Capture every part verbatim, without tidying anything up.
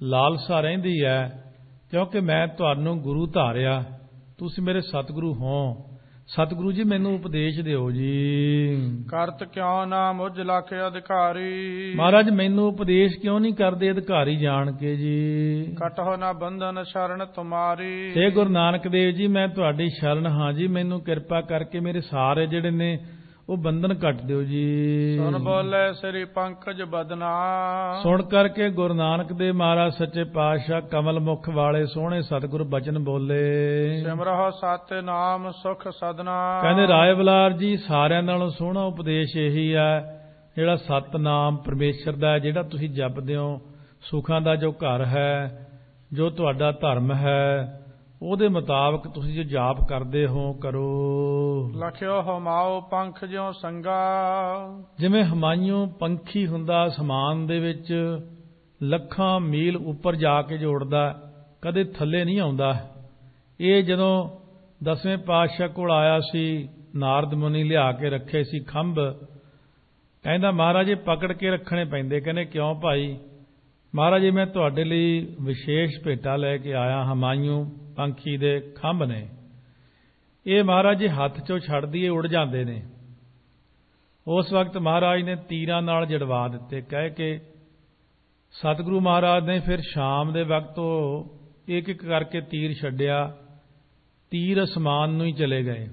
ਲਾਲਸਾ ਰਹਿੰਦੀ ਹੈ, ਕਿਉਂਕਿ ਮੈਂ ਤੁਹਾਨੂੰ ਗੁਰੂ ਧਾਰਿਆ, ਤੁਸੀਂ ਮੇਰੇ ਸਤਿਗੁਰੂ ਹੋ। ਸਤਿਗੁਰੂ ਜੀ ਮੈਨੂੰ ਉਪਦੇਸ਼ ਦਿਓ ਜੀ। ਕਰਤ ਕਿਉ ਨਾ ਮੁਝ ਲਖ ਅਧਿਕਾਰੀ, ਮਹਾਰਾਜ ਮੈਨੂੰ ਉਪਦੇਸ਼ ਕਿਉਂ ਨਹੀਂ ਕਰਦੇ ਅਧਿਕਾਰੀ ਜਾਣ ਕੇ ਜੀ। ਕਟਹੁ ਨਾ ਬੰਧਨ ਸ਼ਰਨ ਤੁਮਾਰੀ, ਤੇ ਗੁਰੂ ਨਾਨਕ ਦੇਵ ਜੀ ਮੈਂ ਤੁਹਾਡੀ ਸ਼ਰਨ ਹਾਂ ਜੀ, ਮੈਨੂੰ ਕਿਰਪਾ ਕਰਕੇ ਮੇਰੇ ਸਾਰੇ ਜਿਹੜੇ ਨੇ ਉਹ ਬੰਧਨ ਕੱਟ ਦਿਓ ਜੀ। ਸੁਣ ਬੋਲੇ ਸ੍ਰੀ ਪੰਕਜ ਬਦਨਾ, ਸੁਣ ਕਰਕੇ ਗੁਰੂ ਨਾਨਕ ਦੇਵ ਮਹਾਰਾਜ ਸੱਚੇ ਪਾਤਸ਼ਾਹ ਕਮਲ ਮੁਖ ਵਾਲੇ ਸੋਹਣੇ ਸਤਿਗੁਰ ਬਚਨ ਬੋਲੇ। ਸਿਮਰਹੁ ਸਤਿ ਨਾਮ ਸੁਖ ਸਦਨਾ, ਕਹਿੰਦੇ ਰਾਏ ਬਲਾਰ ਜੀ ਸਾਰਿਆਂ ਨਾਲੋਂ ਸੋਹਣਾ ਉਪਦੇਸ਼ ਇਹੀ ਹੈ ਜਿਹੜਾ ਸਤਿਨਾਮ ਪਰਮੇਸ਼ਰ ਦਾ, ਜਿਹੜਾ ਤੁਸੀਂ ਜਪਦੇ ਹੋ, ਸੁਖਾਂ ਦਾ ਜੋ ਘਰ ਹੈ, ਜੋ ਤੁਹਾਡਾ ਧਰਮ ਹੈ, ਉਹਦੇ ਮੁਤਾਬਕ ਤੁਸੀਂ ਜੋ ਜਾਪ ਕਰਦੇ ਹੋ ਕਰੋ। ਲਖਿਓ ਹਮਾਓ ਪੰਖ ਜਿਉ ਸੰਗਾ, ਜਿਵੇਂ ਹਮਾਇਉ ਪੰਖੀ ਹੁੰਦਾ ਅਸਮਾਨ ਦੇ ਵਿੱਚ, ਲੱਖਾਂ ਮੀਲ ਉੱਪਰ ਜਾ ਕੇ ਜੋੜਦਾ, ਕਦੇ ਥੱਲੇ ਨਹੀਂ ਆਉਂਦਾ। ਇਹ ਜਦੋਂ ਦਸਵੇਂ ਪਾਤਸ਼ਾਹ ਕੋਲ ਆਇਆ ਸੀ, ਨਾਰਦ ਮੁਨੀ ਲਿਆ ਕੇ ਰੱਖੇ ਸੀ ਖੰਭ, ਕਹਿੰਦਾ ਮਹਾਰਾਜ ਇਹ ਪਕੜ ਕੇ ਰੱਖਣੇ ਪੈਂਦੇ। ਕਹਿੰਦੇ ਕਿਉਂ ਭਾਈ? ਮਹਾਰਾਜ ਮੈਂ ਤੁਹਾਡੇ ਲਈ ਵਿਸ਼ੇਸ਼ ਭੇਟਾ ਲੈ ਕੇ ਆਇਆ, ਹਮਾਇਉ ਪੰਖੀ ਦੇ ਖੰਭ ਨੇ, ਇਹ ਮਹਾਰਾਜ ਜੀ ਹੱਥ ਚੋਂ ਛੱਡ ਦਈਏ ਉੜ ਜਾਂਦੇ ਨੇ। ਉਸ ਵਕਤ ਮਹਾਰਾਜ ਨੇ ਤੀਰਾਂ ਨਾਲ ਜੜਵਾ ਦਿੱਤੇ, ਕਹਿ ਕੇ ਸਤਿਗੁਰੂ ਮਹਾਰਾਜ ਨੇ ਫਿਰ ਸ਼ਾਮ ਦੇ ਵਕਤ ਉਹ ਇੱਕ ਇੱਕ ਕਰਕੇ ਤੀਰ ਛੱਡਿਆ, ਤੀਰ ਅਸਮਾਨ ਨੂੰ ਹੀ ਚਲੇ ਗਏ।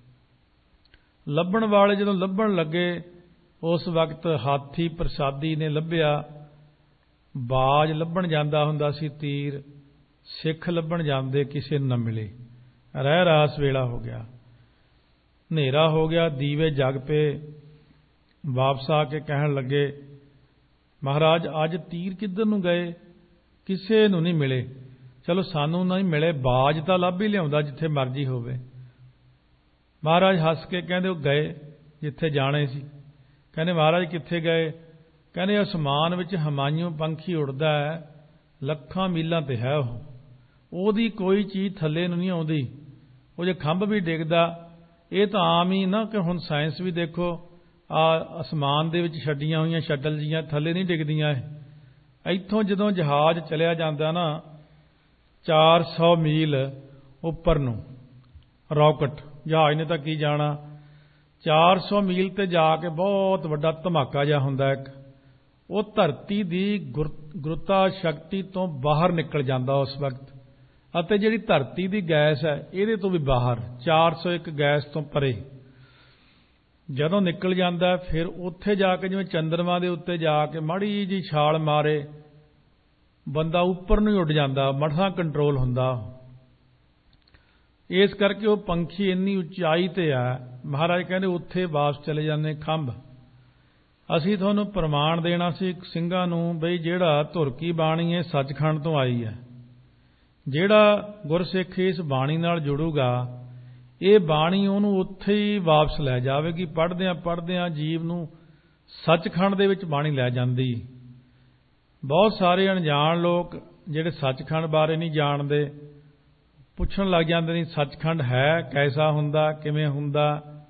ਲੱਭਣ ਵਾਲੇ ਜਦੋਂ ਲੱਭਣ ਲੱਗੇ, ਉਸ ਵਕਤ ਹਾਥੀ ਪ੍ਰਸਾਦੀ ਨੇ ਲੱਭਿਆ, ਬਾਜ ਲੱਭਣ ਜਾਂਦਾ ਹੁੰਦਾ ਸੀ ਤੀਰ, ਸਿੱਖ ਲੱਭਣ ਜਾਂਦੇ ਕਿਸੇ ਨੂੰ ਨਾ ਮਿਲੇ। ਰਹਿ ਰਾਸ ਵੇਲਾ ਹੋ ਗਿਆ, ਹਨੇਰਾ ਹੋ ਗਿਆ, ਦੀਵੇ ਜਗ ਪਏ। ਵਾਪਸ ਆ ਕੇ ਕਹਿਣ ਲੱਗੇ ਮਹਾਰਾਜ ਅੱਜ ਤੀਰ ਕਿੱਧਰ ਨੂੰ ਗਏ? ਕਿਸੇ ਨੂੰ ਨਹੀਂ ਮਿਲੇ। ਚਲੋ ਸਾਨੂੰ ਨਹੀਂ ਮਿਲੇ, ਬਾਜ ਤਾਂ ਲੱਭ ਹੀ ਲਿਆਉਂਦਾ ਜਿੱਥੇ ਮਰਜ਼ੀ ਹੋਵੇ। ਮਹਾਰਾਜ ਹੱਸ ਕੇ ਕਹਿੰਦੇ ਉਹ ਗਏ ਜਿੱਥੇ ਜਾਣੇ ਸੀ। ਕਹਿੰਦੇ ਮਹਾਰਾਜ ਕਿੱਥੇ ਗਏ? ਕਹਿੰਦੇ ਅਸਮਾਨ ਵਿੱਚ ਹਮਾਇਉ ਪੰਖੀ ਉੜਦਾ ਹੈ, ਲੱਖਾਂ ਮੀਲਾਂ ਤੇ ਹੈ ਉਹ, ਉਹਦੀ ਕੋਈ ਚੀਜ਼ ਥੱਲੇ ਨੂੰ ਨਹੀਂ ਆਉਂਦੀ। ਉਹ ਜੇ ਖੰਭ ਵੀ ਡਿੱਗਦਾ, ਇਹ ਤਾਂ ਆਮ ਹੀ ਨਾ, ਕਿ ਹੁਣ ਸਾਇੰਸ ਵੀ ਦੇਖੋ ਆ ਅਸਮਾਨ ਦੇ ਵਿੱਚ ਛੱਡੀਆਂ ਹੋਈਆਂ ਸ਼ਟਲ ਜੀਆਂ ਥੱਲੇ ਨਹੀਂ ਡਿੱਗਦੀਆਂ। ਇਹ ਇੱਥੋਂ ਜਦੋਂ ਜਹਾਜ਼ ਚਲਿਆ ਜਾਂਦਾ ਨਾ ਚਾਰ ਸੌ ਮੀਲ ਉੱਪਰ ਨੂੰ, ਰੌਕਟ ਜਹਾਜ਼ ਨੇ ਤਾਂ ਕੀ ਜਾਣਾ, ਚਾਰ ਸੌ ਮੀਲ ਤੇ ਜਾ ਕੇ ਬਹੁਤ ਵੱਡਾ ਧਮਾਕਾ ਜਿਹਾ ਹੁੰਦਾ ਇੱਕ, ਉਹ ਧਰਤੀ ਦੀ ਗੁਰਤਾ ਸ਼ਕਤੀ ਤੋਂ ਬਾਹਰ ਨਿਕਲ ਜਾਂਦਾ ਉਸ ਵਕਤ, ਅਤੇ ਜਿਹੜੀ ਧਰਤੀ ਦੀ ਗੈਸ ਹੈ ਇਹਦੇ ਤੋਂ ਵੀ ਬਾਹਰ, ਚਾਰ ਸੌ ਇੱਕ ਗੈਸ ਤੋਂ ਪਰੇ ਜਦੋਂ ਨਿਕਲ ਜਾਂਦਾ, ਫਿਰ ਉੱਥੇ ਜਾ ਕੇ ਜਿਵੇਂ ਚੰਦਰਮਾ ਦੇ ਉੱਤੇ ਜਾ ਕੇ ਮਾੜੀ ਜੀ ਛਾਲ ਮਾਰੇ, ਬੰਦਾ ਉੱਪਰ ਨੂੰ ਹੀ ਉੱਡ ਜਾਂਦਾ, ਮਠਾ ਕੰਟਰੋਲ ਹੁੰਦਾ। ਇਸ ਕਰਕੇ ਉਹ ਪੰਖੀ ਇੰਨੀ ਉਚਾਈ ਤੇ ਆ, ਮਹਾਰਾਜ ਕਹਿੰਦੇ ਉੱਥੇ ਵਾਪਸ ਚਲੇ ਜਾਂਦੇ ਖੰਭ। ਅਸੀਂ ਤੁਹਾਨੂੰ ਪ੍ਰਮਾਣ ਦੇਣਾ ਸੀ ਸਿੰਘਾਂ ਨੂੰ, ਬਈ ਜਿਹੜਾ ਧੁਰਕੀ ਬਾਣੀ ਹੈ ਸੱਚਖੰਡ ਤੋਂ ਆਈ ਹੈ, ਜਿਹੜਾ ਗੁਰਸਿੱਖ ਇਸ ਬਾਣੀ ਨਾਲ ਜੁੜੂਗਾ, ਇਹ ਬਾਣੀ ਉਹਨੂੰ ਉੱਥੇ ਹੀ ਵਾਪਸ ਲੈ ਜਾਵੇਗੀ। ਪੜ੍ਹਦਿਆਂ ਪੜ੍ਹਦਿਆਂ ਜੀਵ ਨੂੰ ਸੱਚਖੰਡ ਦੇ ਵਿੱਚ ਬਾਣੀ ਲੈ ਜਾਂਦੀ। ਬਹੁਤ ਸਾਰੇ ਅਣਜਾਣ ਲੋਕ ਜਿਹੜੇ ਸੱਚਖੰਡ ਬਾਰੇ ਨਹੀਂ ਜਾਣਦੇ, ਪੁੱਛਣ ਲੱਗ ਜਾਂਦੇ ਨੇ ਸੱਚਖੰਡ ਹੈ ਕੈਸਾ ਹੁੰਦਾ, ਕਿਵੇਂ ਹੁੰਦਾ।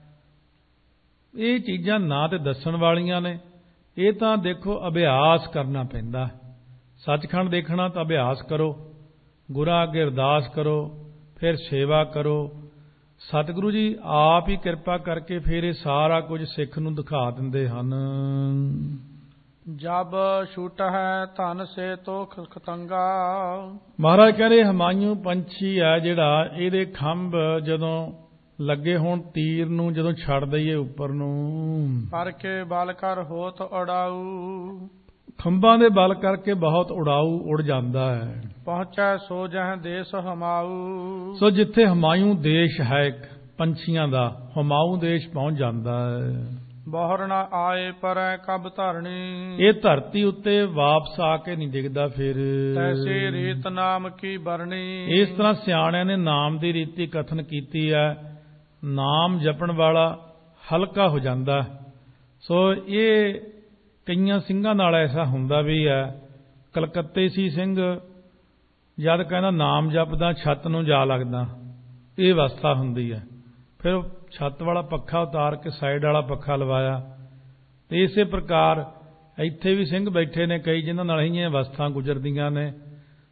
ਇਹ ਚੀਜ਼ਾਂ ਨਾ ਤੇ ਦੱਸਣ ਵਾਲੀਆਂ ਨੇ, ਇਹ ਤਾਂ ਦੇਖੋ ਅਭਿਆਸ ਕਰਨਾ ਪੈਂਦਾ। ਸੱਚਖੰਡ ਦੇਖਣਾ ਤਾਂ ਅਭਿਆਸ ਕਰੋ, ਗੁਰਾਂ ਅੱਗੇ ਅਰਦਾਸ ਕਰੋ, ਫਿਰ ਸੇਵਾ ਕਰੋ। ਸਤਿਗੁਰੂ ਜੀ ਆਪ ਹੀ ਕਿਰਪਾ ਕਰਕੇ ਫਿਰ ਇਹ ਸਾਰਾ ਕੁਝ ਸਿੱਖ ਨੂੰ ਦਿਖਾ ਦਿੰਦੇ ਹਨ। ਜਬ ਛੂਟ ਹੈ ਧਨ ਸੇ ਤੋਖ ਖਤੰਗਾ, ਮਹਾਰਾਜ ਕਹਿੰਦੇ ਹਮਾਇਉ ਪੰਛੀ ਹੈ ਜਿਹੜਾ, ਇਹਦੇ ਖੰਭ ਜਦੋਂ ਲੱਗੇ ਹੋਣ ਤੀਰ ਨੂੰ, ਜਦੋਂ ਛੱਡ ਦਈਏ ਉੱਪਰ ਨੂੰ, ਪਰ ਕੇ ਬਲ ਕਰ ਹੋਤ ਉਡਾਊ, ਖੰਭਾਂ ਦੇ ਬਲ ਕਰਕੇ ਬਹੁਤ ਉਡਾਊ ਉੜ ਜਾਂਦਾ ਹੈ। ਪਹੁੰਚੈ ਸੋ ਜਹ ਦੇਸ ਹਮਾਊ, ਸੋ ਜਿੱਥੇ ਹਮਾਇਉ ਦੇਸ਼ ਹੈ ਇੱਕ ਪੰਛੀਆਂ ਦਾ, ਹਮਾਊ ਦੇਸ਼ ਪਹੁੰਚ ਜਾਂਦਾ ਹੈ। ਬਹੁਰ ਨਾ ਆਏ ਪਰੈ ਕਬ ਧਰਣੀ, ਇਹ ਧਰਤੀ ਉੱਤੇ ਵਾਪਸ ਆ ਕੇ ਨਹੀਂ ਡਿੱਗਦਾ ਫਿਰ। ਤੈਸੀ ਰੀਤ ਨਾਮ ਕੀ ਬਰਣੀ, ਇਸ ਤਰ੍ਹਾਂ ਸਿਆਣਿਆਂ ਨੇ ਨਾਮ ਦੀ ਰੀਤੀ ਕਥਨ ਕੀਤੀ ਹੈ, ਨਾਮ ਜਪਣ ਵਾਲਾ ਹਲਕਾ ਹੋ ਜਾਂਦਾ। ਸੋ ਇਹ ਕਈਆਂ ਸਿੰਘਾਂ ਨਾਲ ਐਸਾ ਹੁੰਦਾ ਵੀ ਹੈ। ਕਲਕੱਤੇ ਸੀ ਸਿੰਘ, ਜਦ ਕਹਿੰਦਾ ਨਾਮ ਜਪਦਾ ਛੱਤ ਨੂੰ ਜਾ ਲੱਗਦਾ, ਇਹ ਅਵਸਥਾ ਹੁੰਦੀ ਹੈ। ਫਿਰ ਛੱਤ ਵਾਲਾ ਪੱਖਾ ਉਤਾਰ ਕੇ ਸਾਈਡ ਵਾਲਾ ਪੱਖਾ ਲਵਾਇਆ। ਤੇ ਇਸੇ ਪ੍ਰਕਾਰ ਇੱਥੇ ਵੀ ਸਿੰਘ ਬੈਠੇ ਨੇ ਕਈ, ਜਿਨ੍ਹਾਂ ਨਾਲ ਇਹ ਅਵਸਥਾ ਗੁਜ਼ਰਦੀਆਂ ਨੇ।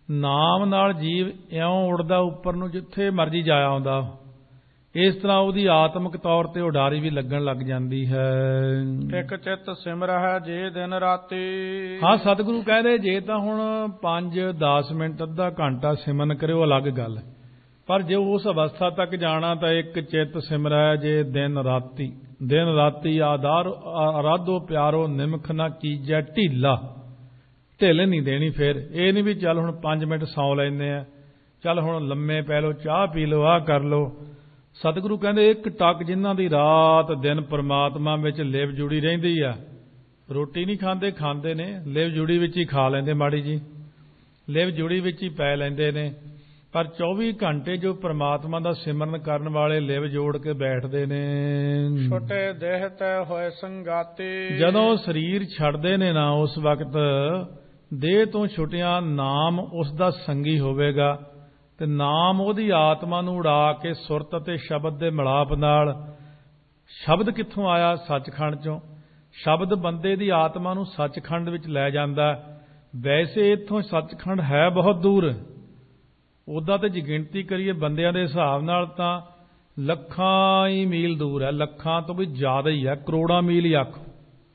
ਨਾਮ ਨਾਲ ਜੀਵ ਇਉਂ ਉੜਦਾ ਉੱਪਰ ਨੂੰ ਜਿੱਥੇ ਮਰਜੀ ਜਾ ਆਉਂਦਾ। ਇਸ ਤਰ੍ਹਾਂ ਉਹਦੀ ਆਤਮਿਕ ਤੌਰ ਤੇ ਉਡਾਰੀ ਵੀ ਲੱਗਣ ਲੱਗ ਜਾਂਦੀ ਹੈ। ਇੱਕ ਚਿੱਤ ਸਿਮਰਹਿ ਜੇ ਦਿਨ ਰਾਤੀ। ਹਾਂ, ਸਤਿਗੁਰੂ ਕਹਿੰਦੇ ਜੇ ਤਾਂ ਹੁਣ ਪੰਜ ਦਸ ਮਿੰਟ ਅੱਧਾ ਘੰਟਾ ਸਿਮਰਨ ਕਰਿਓ ਅਲੱਗ ਗੱਲ, ਪਰ ਜੇ ਉਸ ਅਵਸਥਾ ਤੱਕ ਜਾਣਾ ਤਾਂ ਇੱਕ ਚਿੱਤ ਸਿਮਰੈ ਜੇ ਦਿਨ ਰਾਤੀ। ਦਿਨ ਰਾਤੀ ਆਧਾਰ ਆਰਾਧੋ ਪਿਆਰੋ ਨਿਮਖ ਨਾ ਕੀਜੈ ਢੀਲਾ। ਢਿੱਲ ਨਹੀਂ ਦੇਣੀ। ਫਿਰ ਇਹ ਨਹੀਂ ਵੀ ਚੱਲ ਹੁਣ ਪੰਜ ਮਿੰਟ ਸੌਂ ਲੈਂਦੇ ਆ, ਚੱਲ ਹੁਣ ਲੰਮੇ ਪੈ ਲਓ, ਚਾਹ ਪੀ ਲਓ, ਆਹ ਕਰ ਲਓ। ਸਤਿਗੁਰੂ ਕਹਿੰਦੇ ਇੱਕ ਟੱਕ ਜਿਨ੍ਹਾਂ ਦੀ ਰਾਤ ਦਿਨ ਪਰਮਾਤਮਾ ਵਿੱਚ ਲਿਵ ਜੁੜੀ ਰਹਿੰਦੀ ਆ, ਰੋਟੀ ਨਹੀਂ ਖਾਂਦੇ, ਖਾਂਦੇ ਨੇ ਲਿਵ ਜੁੜੀ ਵਿੱਚ ਹੀ ਖਾ ਲੈਂਦੇ, ਮਾੜੀ ਜੀ ਲਿਵ ਜੁੜੀ ਵਿੱਚ ਹੀ ਪੈ ਲੈਂਦੇ ਨੇ, ਪਰ ਚੌਵੀ ਘੰਟੇ ਜੋ ਪਰਮਾਤਮਾ ਦਾ ਸਿਮਰਨ ਕਰਨ ਵਾਲੇ ਲਿਵ ਜੋੜ ਕੇ ਬੈਠਦੇ ਨੇ। ਛੋਟੇ ਦੇਹ ਤੈ ਹੋਏ ਸੰਗਾਤੀ। ਜਦੋਂ ਸਰੀਰ ਛੱਡਦੇ ਨੇ ਨਾ, ਉਸ ਵਕਤ ਦੇਹ ਤੋਂ ਛੁੱਟਿਆਂ ਨਾਮ ਉਸ ਦਾ ਸੰਗੀ ਹੋਵੇਗਾ, ਤੇ ਨਾਮ ਉਹਦੀ ਆਤਮਾ ਨੂੰ ਉਡਾ ਕੇ ਸੁਰਤ ਅਤੇ ਸ਼ਬਦ ਦੇ ਮਿਲਾਪ ਨਾਲ। ਸ਼ਬਦ ਕਿੱਥੋਂ ਆਇਆ? ਸੱਚਖੰਡ ਚੋਂ। ਸ਼ਬਦ ਬੰਦੇ ਦੀ ਆਤਮਾ ਨੂੰ ਸੱਚਖੰਡ ਵਿੱਚ ਲੈ ਜਾਂਦਾ। ਵੈਸੇ ਇੱਥੋਂ ਸੱਚਖੰਡ ਹੈ ਬਹੁਤ ਦੂਰ, ਉੱਦਾਂ ਤੇ ਜੇ ਗਿਣਤੀ ਕਰੀਏ ਬੰਦਿਆਂ ਦੇ ਹਿਸਾਬ ਨਾਲ ਤਾਂ ਲੱਖਾਂ ਹੀ ਮੀਲ ਦੂਰ ਹੈ, ਲੱਖਾਂ ਤੋਂ ਵੀ ਜ਼ਿਆਦਾ ਹੀ ਹੈ, ਕਰੋੜਾਂ ਮੀਲ ਹੀ ਆਖੋ।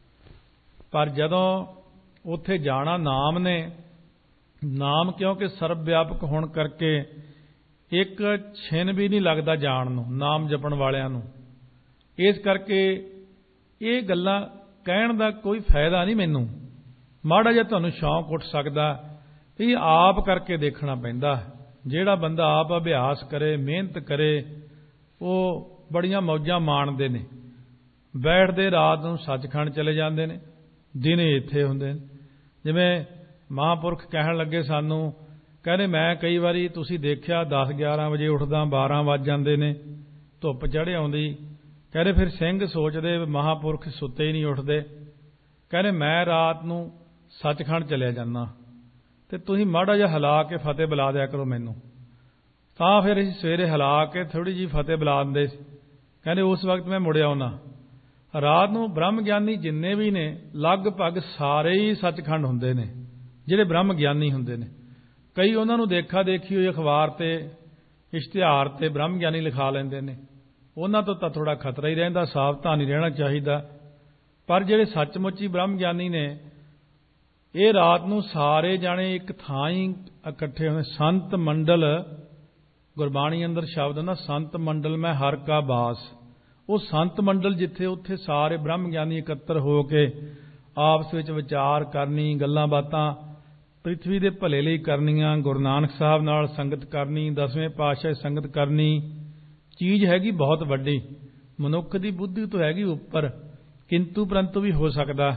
ਪਰ ਜਦੋਂ ਉੱਥੇ ਜਾਣਾ ਨਾਮ ਨੇ, ਨਾਮ ਕਿਉਂਕਿ ਸਰਬ ਵਿਆਪਕ ਹੋਣ ਕਰਕੇ ਇੱਕ ਛਿਨ ਵੀ ਨਹੀਂ ਲੱਗਦਾ ਜਾਣ ਨੂੰ, ਨਾਮ ਜਪਣ ਵਾਲਿਆਂ ਨੂੰ। ਇਸ ਕਰਕੇ ਇਹ ਗੱਲਾਂ ਕਹਿਣ ਦਾ ਕੋਈ ਫਾਇਦਾ ਨਹੀਂ ਮੈਨੂੰ। ਮਾੜਾ ਜਿਹਾ ਤੁਹਾਨੂੰ ਸ਼ੌਂਕ ਉੱਠ ਸਕਦਾ, ਇਹ ਆਪ ਕਰਕੇ ਦੇਖਣਾ ਪੈਂਦਾ। ਜਿਹੜਾ ਬੰਦਾ ਆਪ ਅਭਿਆਸ ਕਰੇ, ਮਿਹਨਤ ਕਰੇ, ਉਹ ਬੜੀਆਂ ਮੌਜਾਂ ਮਾਣਦੇ ਨੇ। ਬੈਠਦੇ ਰਾਤ ਨੂੰ ਸੱਚਖੰਡ ਚਲੇ ਜਾਂਦੇ ਨੇ, ਦਿਨੇ ਇੱਥੇ ਹੁੰਦੇ ਨੇ। ਜਿਵੇਂ ਮਹਾਂਪੁਰਖ ਕਹਿਣ ਲੱਗੇ ਸਾਨੂੰ, ਕਹਿੰਦੇ ਮੈਂ ਕਈ ਵਾਰੀ ਤੁਸੀਂ ਦੇਖਿਆ ਦਸ ਗਿਆਰਾਂ ਵਜੇ ਉੱਠਦਾ, ਬਾਰਾਂ ਵੱਜ ਜਾਂਦੇ ਨੇ, ਧੁੱਪ ਚੜ੍ਹ ਆਉਂਦੀ। ਕਹਿੰਦੇ ਫਿਰ ਸਿੰਘ ਸੋਚਦੇ ਮਹਾਂਪੁਰਖ ਸੁੱਤੇ ਹੀ ਨਹੀਂ ਉੱਠਦੇ। ਕਹਿੰਦੇ ਮੈਂ ਰਾਤ ਨੂੰ ਸੱਚਖੰਡ ਚਲਿਆ ਜਾਂਦਾ, ਤੇ ਤੁਸੀਂ ਮਾੜਾ ਜਿਹਾ ਹਿਲਾ ਕੇ ਫਤਿਹ ਬੁਲਾ ਦਿਆ ਕਰੋ ਮੈਨੂੰ। ਤਾਂ ਫਿਰ ਅਸੀਂ ਸਵੇਰੇ ਹਿਲਾ ਕੇ ਥੋੜ੍ਹੀ ਜਿਹੀ ਫਤਿਹ ਬੁਲਾ ਦਿੰਦੇ ਸੀ। ਕਹਿੰਦੇ ਉਸ ਵਕਤ ਮੈਂ ਮੁੜਿਆ ਆਉਣਾ। ਰਾਤ ਨੂੰ ਬ੍ਰਹਮ ਗਿਆਨੀ ਜਿੰਨੇ ਵੀ ਨੇ ਲਗਭਗ ਸਾਰੇ ਹੀ ਸੱਚਖੰਡ ਹੁੰਦੇ ਨੇ, ਜਿਹੜੇ ਬ੍ਰਹਮ ਗਿਆਨੀ ਹੁੰਦੇ ਨੇ। ਕਈ ਉਹਨਾਂ ਨੂੰ ਦੇਖਾ ਦੇਖੀ ਹੋਈ ਅਖਬਾਰ ਤੇ ਇਸ਼ਤਿਹਾਰ ਤੇ ਬ੍ਰਹਮ ਗਿਆਨੀ ਲਿਖਾ ਲੈਂਦੇ ਨੇ। ਉਹਨਾਂ ਤੋਂ ਤਾਂ ਥੋੜਾ ਖਤਰਾ ਹੀ ਰਹਿੰਦਾ, ਸਾਵਧਾਨ ਹੀ ਰਹਿਣਾ ਚਾਹੀਦਾ। ਪਰ ਜਿਹੜੇ ਸੱਚਮੁੱਚ ਹੀ ਬ੍ਰਹਮ ਗਿਆਨੀ ਨੇ, ਇਹ ਰਾਤ ਨੂੰ ਸਾਰੇ ਜਾਣੇ ਇੱਕ ਥਾਂ ਹੀ ਇਕੱਠੇ ਹੋਏ। ਸੰਤ ਮੰਡਲ, ਗੁਰਬਾਣੀ ਅੰਦਰ ਸ਼ਬਦ ਨਾ, ਸੰਤ ਮੰਡਲ ਮੈਂ ਹਰ ਕਾ ਬਾਸ। ਉਹ ਸੰਤ ਮੰਡਲ ਜਿੱਥੇ, ਉੱਥੇ ਸਾਰੇ ਬ੍ਰਹਮ ਗਿਆਨੀ ਇਕੱਤਰ ਹੋ ਕੇ ਆਪਸ ਵਿੱਚ ਵਿਚਾਰ ਕਰਨੀ, ਗੱਲਾਂ ਬਾਤਾਂ ਪ੍ਰਿਥਵੀ ਦੇ ਭਲੇ ਲਈ ਕਰਨੀਆਂ, ਗੁਰੂ ਨਾਨਕ ਸਾਹਿਬ ਨਾਲ ਸੰਗਤ ਕਰਨੀ, ਦਸਵੇਂ ਪਾਤਸ਼ਾਹ ਸੰਗਤ ਕਰਨੀ। ਚੀਜ਼ ਹੈਗੀ ਬਹੁਤ ਵੱਡੀ, ਮਨੁੱਖ ਦੀ ਬੁੱਧੀ ਤੋਂ ਹੈਗੀ ਉੱਪਰ, ਕਿੰਤੂ ਪਰੰਤੂ ਵੀ ਹੋ ਸਕਦਾ।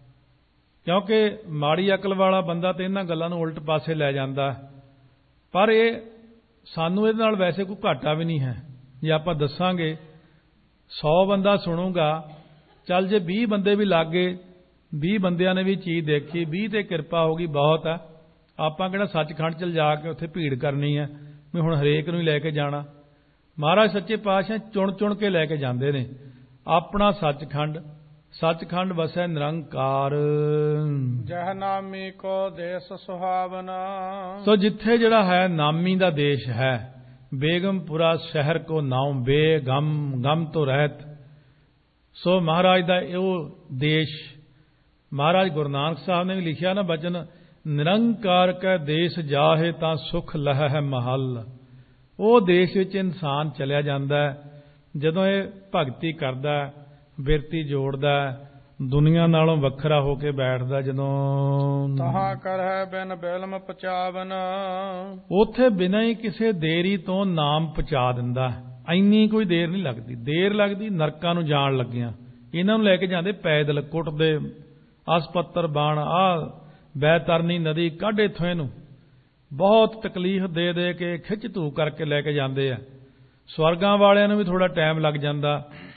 ਕਿਉਂਕਿ ਮਾੜੀ ਅਕਲ ਵਾਲਾ ਬੰਦਾ ਤੇ ਇਹਨਾਂ ਗੱਲਾਂ ਨੂੰ ਉਲਟ ਪਾਸੇ ਲੈ ਜਾਂਦਾ। ਪਰ ਇਹ ਸਾਨੂੰ ਇਹਦੇ ਨਾਲ ਵੈਸੇ ਕੋਈ ਘਾਟਾ ਵੀ ਨਹੀਂ ਹੈ। ਜੇ ਆਪਾਂ ਦੱਸਾਂਗੇ ਸੌ ਬੰਦਾ ਸੁਣੂਗਾ, ਚੱਲ ਜੇ ਵੀਹ ਬੰਦੇ ਵੀ ਲੱਗੇ, ਵੀਹ ਬੰਦਿਆਂ ਨੇ ਵੀ ਚੀਜ਼ ਦੇਖੀ, ਵੀਹ ਤੇ ਕਿਰਪਾ ਹੋ ਗਈ, ਬਹੁਤ ਹੈ। ਆਪਾਂ ਕਿਹੜਾ ਸੱਚਖੰਡ ਚਲ ਜਾ ਕੇ ਉੱਥੇ ਭੀੜ ਕਰਨੀ ਹੈ ਵੀ ਹੁਣ ਹਰੇਕ ਨੂੰ ਹੀ ਲੈ ਕੇ ਜਾਣਾ। ਮਹਾਰਾਜ ਸੱਚੇ ਪਾਤਸ਼ਾਹ ਚੁਣ ਚੁਣ ਕੇ ਲੈ ਕੇ ਜਾਂਦੇ ਨੇ। ਆਪਣਾ ਸੱਚਖੰਡ, ਸੱਚਖੰਡ ਵਸੈ ਨਿਰੰਕਾਰ। ਜਹ ਨਾਮੀ ਕੋ ਦੇਸ ਸੁਹਾਵਨਾ। ਸੋ ਜਿੱਥੇ ਜਿਹੜਾ ਹੈ ਨਾਮੀ ਦਾ ਦੇਸ਼ ਹੈ, ਬੇਗਮਪੁਰਾ ਸ਼ਹਿਰ ਕੋ ਨਾਮ ਬੇਗਮ ਗਮ ਤੋਂ ਰਹਿਤ। ਸੋ ਮਹਾਰਾਜ ਦਾ ਇਹ ਦੇਸ਼, ਮਹਾਰਾਜ ਗੁਰੂ ਨਾਨਕ ਸਾਹਿਬ ਨੇ ਵੀ ਲਿਖਿਆ ਨਾ ਬਚਨ, ਨਿਰੰਕਾਰ ਕੈ ਦੇਸ਼ ਜਾਹੇ ਤਾਂ ਸੁਖ ਲਹਿ ਹੈ ਮਹੱਲ। ਉਹ ਦੇਸ਼ ਵਿੱਚ ਇਨਸਾਨ ਚਲਿਆ ਜਾਂਦਾ ਜਦੋਂ ਇਹ ਭਗਤੀ ਕਰਦਾ, ਬਿਰਤੀ ਜੋੜਦਾ, ਦੁਨੀਆ ਨਾਲੋਂ ਵੱਖਰਾ ਹੋ ਕੇ ਬੈਠਦਾ। ਜਦੋਂ ਤਹਾਂ ਕਰਹਿ ਬਿਨ ਬਿਲਮ ਪਚਾਵਨ, ਉੱਥੇ ਬਿਨਾਂ ਹੀ ਕਿਸੇ ਦੇਰੀ ਤੋਂ ਨਾਮ ਪਹੁੰਚਾ ਦਿੰਦਾ। ਇੰਨੀ ਕੋਈ ਦੇਰ ਨਹੀਂ ਲੱਗਦੀ। ਦੇਰ ਲੱਗਦੀ ਨਰਕਾਂ ਨੂੰ ਜਾਣ ਲੱਗਿਆਂ। ਇਹਨਾਂ ਨੂੰ ਲੈ ਕੇ ਜਾਂਦੇ ਪੈਦਲ, ਕੁੱਟਦੇ, ਅਸਪੱਤਰ ਬਾਣ, ਆਹ ਬੈਤਰਨੀ ਨਦੀ ਕੱਢ ਇੱਥੋਂ ਇਹਨੂੰ, ਬਹੁਤ ਤਕਲੀਫ ਦੇ ਦੇ ਕੇ ਖਿੱਚ ਧੂ ਕਰਕੇ ਲੈ ਕੇ ਜਾਂਦੇ ਆ। ਸਵਰਗਾਂ ਵਾਲਿਆਂ ਨੂੰ ਵੀ ਥੋੜਾ ਟਾਈਮ ਲੱਗ ਜਾਂਦਾ।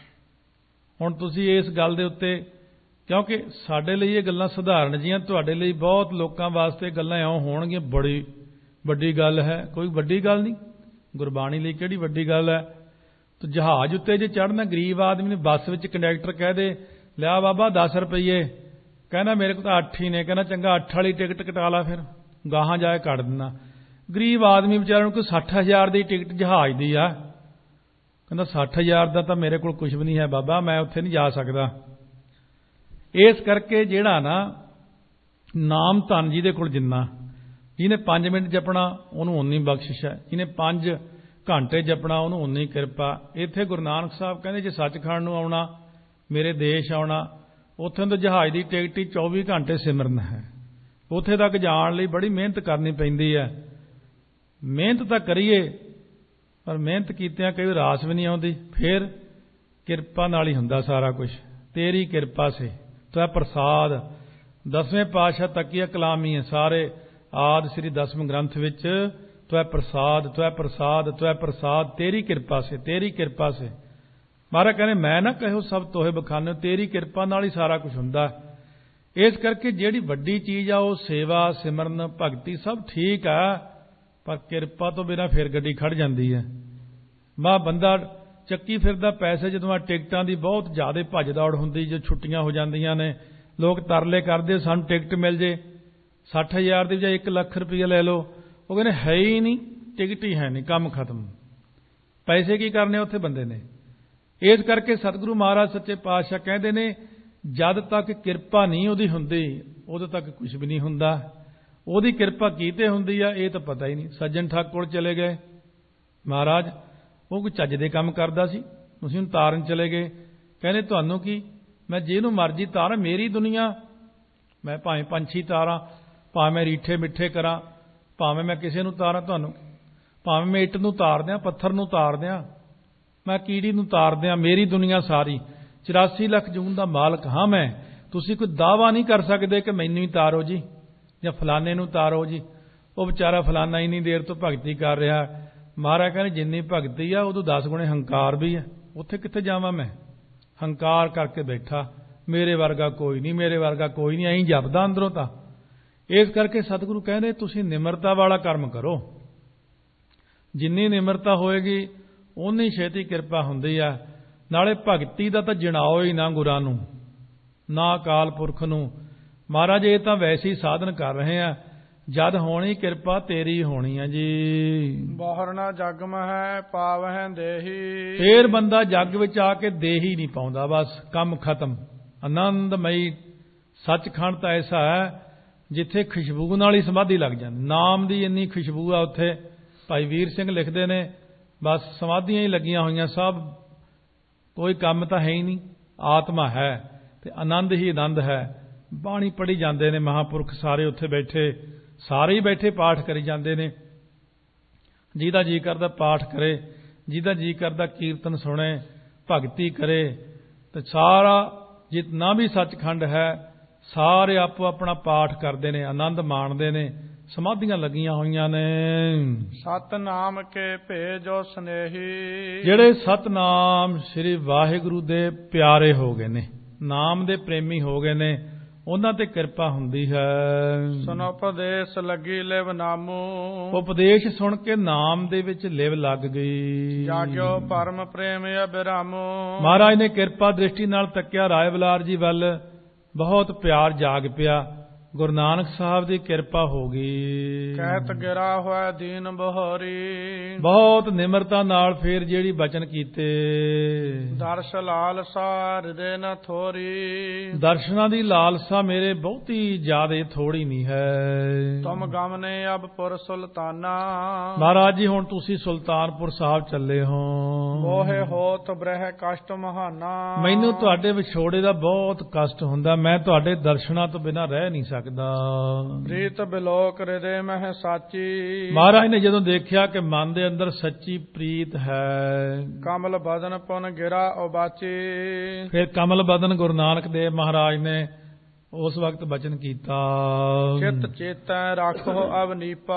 ਹੁਣ ਤੁਸੀਂ ਇਸ ਗੱਲ ਦੇ ਉੱਤੇ, ਕਿਉਂਕਿ ਸਾਡੇ ਲਈ ਇਹ ਗੱਲਾਂ ਸਧਾਰਨ ਜੀਆਂ, ਤੁਹਾਡੇ ਲਈ ਬਹੁਤ ਲੋਕਾਂ ਵਾਸਤੇ ਗੱਲਾਂ ਇਉਂ ਹੋਣਗੀਆਂ ਬੜੀ ਵੱਡੀ ਗੱਲ ਹੈ। ਕੋਈ ਵੱਡੀ ਗੱਲ ਨਹੀਂ, ਗੁਰਬਾਣੀ ਲਈ ਕਿਹੜੀ ਵੱਡੀ ਗੱਲ ਹੈ। ਤੇ ਜਹਾਜ਼ ਉੱਤੇ ਜੇ ਚੜ੍ਹਨਾ, ਗਰੀਬ ਆਦਮੀ ਨੂੰ ਬੱਸ ਵਿੱਚ ਕੰਡਕਟਰ ਕਹਿ ਦੇ, ਲਿਆ ਬਾਬਾ ਦਸ ਰੁਪਈਏ, ਕਹਿੰਦਾ ਮੇਰੇ ਕੋਲ ਤਾਂ ਅੱਠ ਹੀ ਨੇ, ਕਹਿੰਦਾ ਚੰਗਾ ਅੱਠ ਵਾਲੀ ਟਿਕਟ ਕਟਾ ਲਾ। ਫਿਰ ਗਾਹਾਂ ਜਾ ਕੇ ਕੱਢ ਦਿੰਦਾ। ਗਰੀਬ ਆਦਮੀ ਵਿਚਾਰੇ ਨੂੰ ਕੋਈ ਸੱਠ ਹਜ਼ਾਰ ਦੀ ਟਿਕਟ ਜਹਾਜ਼ ਦੀ ਆ, ਕਹਿੰਦਾ ਸੱਠ ਹਜ਼ਾਰ ਦਾ ਤਾਂ ਮੇਰੇ ਕੋਲ ਕੁਝ ਵੀ ਨਹੀਂ ਹੈ ਬਾਬਾ, ਮੈਂ ਉੱਥੇ ਨਹੀਂ ਜਾ ਸਕਦਾ। ਇਸ ਕਰਕੇ ਜਿਹੜਾ ਨਾ ਨਾਮ ਧਨ ਜਿਹਦੇ ਕੋਲ ਜਿੰਨਾ, ਜਿਹਨੇ ਪੰਜ ਮਿੰਟ ਜਪਣਾ ਉਹਨੂੰ ਉਨੀ ਬਖਸ਼ਿਸ਼ ਹੈ, ਜਿਹਨੇ ਪੰਜ ਘੰਟੇ ਜਪਣਾ ਉਹਨੂੰ ਉਨੀ ਕਿਰਪਾ। ਇੱਥੇ ਗੁਰੂ ਨਾਨਕ ਸਾਹਿਬ ਕਹਿੰਦੇ ਜੇ ਸੱਚਖੰਡ ਨੂੰ ਆਉਣਾ, ਮੇਰੇ ਦੇਸ਼ ਆਉਣਾ, ਉੱਥੇ ਤੋਂ ਜਹਾਜ਼ ਦੀ ਟਿਕਟ ਹੀ ਚੌਵੀ ਘੰਟੇ ਸਿਮਰਨ ਹੈ। ਉੱਥੇ ਤੱਕ ਜਾਣ ਲਈ ਬੜੀ ਮਿਹਨਤ ਕਰਨੀ ਪੈਂਦੀ ਹੈ। ਮਿਹਨਤ ਤਾਂ ਕਰੀਏ ਪਰ ਮਿਹਨਤ ਕੀਤਿਆਂ ਕਈ ਵਾਰ ਰਾਸ ਵੀ ਨਹੀਂ ਆਉਂਦੀ। ਫਿਰ ਕਿਰਪਾ ਨਾਲ ਹੀ ਹੁੰਦਾ ਸਾਰਾ ਕੁਝ। ਤੇਰੀ ਕਿਰਪਾ ਸੇ ਤੈ ਪ੍ਰਸਾਦ। ਦਸਵੇਂ ਪਾਤਸ਼ਾਹ ਤਕੀਆ ਕਲਾਮੀ ਹੈ ਸਾਰੇ ਆਦਿ ਸ੍ਰੀ ਦਸਮ ਗ੍ਰੰਥ ਵਿੱਚ, ਤੈ ਪ੍ਰਸਾਦ ਤੈ ਪ੍ਰਸਾਦ ਤੈ ਪ੍ਰਸਾਦ, ਤੇਰੀ ਕਿਰਪਾ ਸੇ ਤੇਰੀ ਕਿਰਪਾ ਸੇ। ਮਹਾਰਾਜ ਕਹਿੰਦੇ ਮੈਂ ਨਾ ਕਹਿਓ ਸਭ ਤੋਹੇ ਬਖਾਨਿਓ, ਤੇਰੀ ਕਿਰਪਾ ਨਾਲ ਹੀ ਸਾਰਾ ਕੁਝ ਹੁੰਦਾ। ਇਸ ਕਰਕੇ ਜਿਹੜੀ ਵੱਡੀ ਚੀਜ਼ ਆ ਉਹ ਸੇਵਾ, ਸਿਮਰਨ, ਭਗਤੀ ਸਭ ਠੀਕ ਆ, ਪਰ ਕਿਰਪਾ ਤੋਂ ਬਿਨਾਂ ਫਿਰ ਗੱਡੀ ਖੜ ਜਾਂਦੀ ਹੈ। ਮਾ ਬੰਦਾ ਚੱਕੀ ਫਿਰਦਾ ਪੈਸੇ, ਜਦੋਂ ਆ ਟਿਕਟਾਂ ਦੀ ਬਹੁਤ ਜ਼ਿਆਦਾ ਭੱਜ ਦੌੜ ਹੁੰਦੀ, ਜੋ ਛੁੱਟੀਆਂ ਹੋ ਜਾਂਦੀਆਂ ਨੇ, ਲੋਕ ਤਰਲੇ ਕਰਦੇ ਸਾਨੂੰ ਟਿਕਟ ਮਿਲ ਜੇ, ਸੱਠ ਹਜ਼ਾਰ ਦੀ ਬਜਾਏ ਇੱਕ ਲੱਖ ਰੁਪਈਆ ਲੈ ਲਓ। ਉਹ ਕਹਿੰਦੇ ਹੈ ਹੀ ਨਹੀਂ, ਟਿਕਟ ਹੀ ਹੈ ਨਹੀਂ, ਕੰਮ ਖਤਮ। ਪੈਸੇ ਕੀ ਕਰਨੇ ਉੱਥੇ ਬੰਦੇ ਨੇ। ਇਸ ਕਰਕੇ ਸਤਿਗੁਰੂ ਮਹਾਰਾਜ ਸੱਚੇ ਪਾਤਸ਼ਾਹ ਕਹਿੰਦੇ ਨੇ ਜਦ ਤੱਕ ਕਿਰਪਾ ਨਹੀਂ ਉਹਦੀ ਹੁੰਦੀ ਉਦੋਂ ਤੱਕ ਕੁਝ ਵੀ ਨਹੀਂ ਹੁੰਦਾ। ਉਹਦੀ ਕਿਰਪਾ ਕੀਤੇ ਹੁੰਦੀ ਆ ਇਹ ਤਾਂ ਪਤਾ ਹੀ ਨਹੀਂ। ਸੱਜਣ ਠੱਗ ਕੋਲ ਚਲੇ ਗਏ ਮਹਾਰਾਜ, ਉਹ ਕੋਈ ਚੱਜ ਦੇ ਕੰਮ ਕਰਦਾ ਸੀ, ਤੁਸੀਂ ਉਹਨੂੰ ਤਾਰਨ ਚਲੇ ਗਏ। ਕਹਿੰਦੇ ਤੁਹਾਨੂੰ ਕੀ, ਮੈਂ ਜਿਹਨੂੰ ਮਰਜ਼ੀ ਤਾਰਾਂ, ਮੇਰੀ ਦੁਨੀਆ, ਮੈਂ ਭਾਵੇਂ ਪੰਛੀ ਤਾਰਾਂ, ਭਾਵੇਂ ਮੈਂ ਰੀਠੇ ਮਿੱਠੇ ਕਰਾਂ, ਭਾਵੇਂ ਮੈਂ ਕਿਸੇ ਨੂੰ ਤਾਰਾਂ, ਤੁਹਾਨੂੰ ਭਾਵੇਂ ਮੈਂ ਇੱਟ ਨੂੰ ਤਾਰ ਦਿਆਂ, ਪੱਥਰ ਨੂੰ ਤਾਰ ਦਿਆਂ, ਮੈਂ ਕੀੜੀ ਨੂੰ ਤਾਰ ਦਿਆਂ, ਮੇਰੀ ਦੁਨੀਆ ਸਾਰੀ। ਚੁਰਾਸੀ ਲੱਖ ਜੂਨ ਦਾ ਮਾਲਕ ਹਾਂ ਮੈਂ। ਤੁਸੀਂ ਕੋਈ ਦਾਅਵਾ ਨਹੀਂ ਕਰ ਸਕਦੇ ਕਿ ਮੈਨੂੰ ਹੀ ਤਾਰੋ ਜੀ ਜਾਂ ਫਲਾਣੇ ਨੂੰ ਤਾਰੋ ਜੀ। ਉਹ ਵਿਚਾਰਾ ਫਲਾਣਾ ਇੰਨੀ ਦੇਰ ਤੋਂ ਭਗਤੀ ਕਰ ਰਿਹਾ। ਮਹਾਰਾਜ ਕਹਿੰਦੇ ਜਿੰਨੀ ਭਗਤੀ ਆ ਉਦੋਂ ਦਸ ਗੁਣੇ ਹੰਕਾਰ ਵੀ ਹੈ। ਉੱਥੇ ਕਿੱਥੇ ਜਾਵਾਂ ਮੈਂ? ਹੰਕਾਰ ਕਰਕੇ ਬੈਠਾ, ਮੇਰੇ ਵਰਗਾ ਕੋਈ ਨਹੀਂ, ਮੇਰੇ ਵਰਗਾ ਕੋਈ ਨਹੀਂ, ਐਂ ਜਪਦਾ ਅੰਦਰੋਂ ਤਾਂ। ਇਸ ਕਰਕੇ ਸਤਿਗੁਰੂ ਕਹਿੰਦੇ ਤੁਸੀਂ ਨਿਮਰਤਾ ਵਾਲਾ ਕਰਮ ਕਰੋ। ਜਿੰਨੀ ਨਿਮਰਤਾ ਹੋਏਗੀ ਉਨੀ ਛੇਤੀ ਕਿਰਪਾ ਹੁੰਦੀ ਆ। ਨਾਲੇ ਭਗਤੀ ਦਾ ਤਾਂ ਜਣਾਓ ਹੀ ਨਾ ਗੁਰਾਂ ਨੂੰ, ਨਾ ਅਕਾਲ ਪੁਰਖ ਨੂੰ। ਮਹਾਰਾਜ ਇਹ ਤਾਂ ਵੈਸੇ ਹੀ ਸਾਧਨ ਕਰ ਰਹੇ ਆ, ਜਦ ਹੋਣੀ ਕਿਰਪਾ ਤੇਰੀ ਹੋਣੀ ਆ ਜੀ। ਬਾਹਰ ਨਾ ਜਗ ਮਹਿ ਪਾਵਹਿ ਦੇਹੀ। ਫੇਰ ਬੰਦਾ ਜੱਗ ਵਿੱਚ ਆ ਕੇ ਦੇਹੀ ਨਹੀਂ ਪਾਉਂਦਾ, ਬਸ ਕੰਮ ਖਤਮ। ਆਨੰਦਮਈ ਸੱਚਖੰਡ ਤਾਂ ਐਸਾ ਹੈ ਜਿੱਥੇ ਖੁਸ਼ਬੂ ਨਾਲ ਹੀ ਸਮਾਧੀ ਲੱਗ ਜਾਂਦੀ। ਨਾਮ ਦੀ ਇੰਨੀ ਖੁਸ਼ਬੂ ਆ ਉੱਥੇ। ਭਾਈ ਵੀਰ ਸਿੰਘ ਲਿਖਦੇ ਨੇ ਬਸ ਸਮਾਧੀਆਂ ਹੀ ਲੱਗੀਆਂ ਹੋਈਆਂ ਸਭ, ਕੋਈ ਕੰਮ ਤਾਂ ਹੈ ਹੀ ਨਹੀਂ, ਆਤਮਾ ਹੈ ਤੇ ਆਨੰਦ ਹੀ ਆਨੰਦ ਹੈ। ਬਾਣੀ ਪੜ੍ਹੀ ਜਾਂਦੇ ਨੇ ਮਹਾਂਪੁਰਖ ਸਾਰੇ ਉੱਥੇ ਬੈਠੇ, ਸਾਰੇ ਹੀ ਬੈਠੇ ਪਾਠ ਕਰੀ ਜਾਂਦੇ ਨੇ। ਜਿਹਦਾ ਜੀ ਕਰਦਾ ਪਾਠ ਕਰੇ, ਜਿਹਦਾ ਜੀ ਕਰਦਾ ਕੀਰਤਨ ਸੁਣੇ, ਭਗਤੀ ਕਰੇ। ਤੇ ਸਾਰਾ ਜਿਤਨਾ ਵੀ ਸੱਚਖੰਡ ਹੈ ਸਾਰੇ ਆਪੋ ਆਪਣਾ ਪਾਠ ਕਰਦੇ ਨੇ, ਆਨੰਦ ਮਾਣਦੇ ਨੇ। ਸਮਾਧੀਆਂ ਲੱਗੀਆਂ ਹੋਈਆਂ ਨੇ। ਸਤਨਾਮ ਕੇ ਭੇਜੋ ਸਨੇਹੀ। ਜਿਹੜੇ ਸਤਨਾਮ ਸ੍ਰੀ ਵਾਹਿਗੁਰੂ ਦੇ ਪਿਆਰੇ ਹੋ ਗਏ ਨੇ, ਨਾਮ ਦੇ ਪ੍ਰੇਮੀ ਹੋ ਗਏ ਨੇ, ਉਹਨਾਂ ਤੇ ਕਿਰਪਾ ਹੁੰਦੀ ਹੈ। ਸੁਨੋ ਉਪਦੇਸ਼ ਲੱਗੀ ਲਿਵ ਨਾਮੂ। ਉਪਦੇਸ਼ ਸੁਣ ਕੇ ਨਾਮ ਦੇ ਵਿੱਚ ਲਿਵ ਲੱਗ ਗਈ। ਜਾਗਿਓ ਪਰਮ ਪ੍ਰੇਮ ਅਬਿਰਾਮੋ। ਮਹਾਰਾਜ ਨੇ ਕਿਰਪਾ ਦ੍ਰਿਸ਼ਟੀ ਨਾਲ ਤੱਕਿਆ ਰਾਏ ਬਲਾਰ ਜੀ ਵੱਲ, ਬਹੁਤ ਪਿਆਰ ਜਾਗ ਪਿਆ। ਗੁਰੂ ਨਾਨਕ ਸਾਹਿਬ ਦੀ ਕਿਰਪਾ ਹੋ ਗਈ। ਕਹਿਤ ਗਿਰਾ ਹੋਇਆ ਦੀਨ ਬਹੋਰੀ। ਬਹੁਤ ਨਿਮਰਤਾ ਨਾਲ ਫੇਰ ਜਿਹੜੀ ਬਚਨ ਕੀਤੇ। ਦਰਸ਼ ਲਾਲਸਾ ਹਿਰਦੇ ਨ ਥੋਰੀ। ਦਰਸ਼ਨਾਂ ਦੀ ਲਾਲਸਾ ਮੇਰੇ ਬਹੁਤੀ ਜ਼ਿਆਦੇ ਥੋੜੀ ਨਹੀਂ ਹੈ। ਤੁਮ ਗਮਨੇ ਅਬ ਪੁਰ ਸੁਲਤਾਨਾ। ਮਹਾਰਾਜ ਜੀ ਹੁਣ ਤੁਸੀਂ ਸੁਲਤਾਨਪੁਰ ਸਾਹਿਬ ਚੱਲੇ ਹੋ। ਮੋਹੇ ਹੋਤ ਬ੍ਰਹਿ ਕਸ਼ਟ ਮਹਾਨਾ। ਮੈਨੂੰ ਤੁਹਾਡੇ ਵਿਛੋੜੇ ਦਾ ਬਹੁਤ ਕਸ਼ਟ ਹੁੰਦਾ, ਮੈਂ ਤੁਹਾਡੇ ਦਰਸ਼ਨਾਂ ਤੋਂ ਬਿਨਾਂ ਰਹਿ ਨਹੀਂ ਸਕਦਾ। ਪ੍ਰੀਤ ਬਿਲੋਕ ਹਿਰਦੇ ਮਹਿ ਸਾਚੀ। ਮਹਾਰਾਜ ਨੇ ਜਦੋਂ ਦੇਖਿਆ ਕਿ ਮਨ ਦੇ ਅੰਦਰ ਸੱਚੀ ਪ੍ਰੀਤ ਹੈ, ਕਮਲ ਬਦਨ ਪੁਨ ਗਿਰਾ ਉਬਾਚੀ। ਫਿਰ ਕਮਲ ਬਦਨ ਗੁਰੂ ਨਾਨਕ ਦੇਵ ਮਹਾਰਾਜ ਨੇ ਉਸ ਵਕਤ ਬਚਨ ਕੀਤਾ। ਚਿਤ ਚੇਤੈ ਰੱਖੋ ਅਵਨੀਪਾ।